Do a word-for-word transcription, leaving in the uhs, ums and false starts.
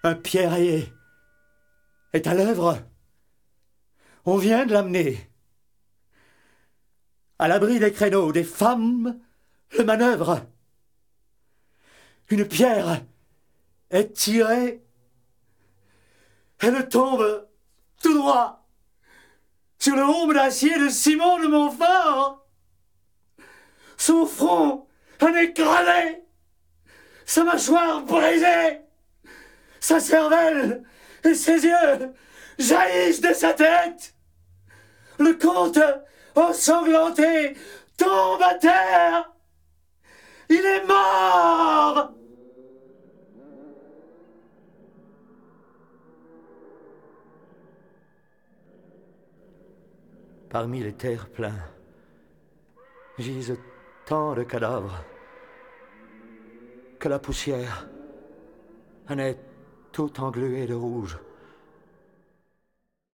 Un pierrier est à l'œuvre. On vient de l'amener. À l'abri des créneaux, des femmes le manœuvrent. Une pierre est tirée. Elle tombe tout droit sur le haume d'acier de Simon de Montfort. Son front en est écrasé, sa mâchoire brisée, sa cervelle et ses yeux jaillissent de sa tête. Le comte, ensanglanté, tombe à terre. Il est mort. Parmi les terre-pleins gisent tant de cadavres que la poussière en est tout engluée de rouge.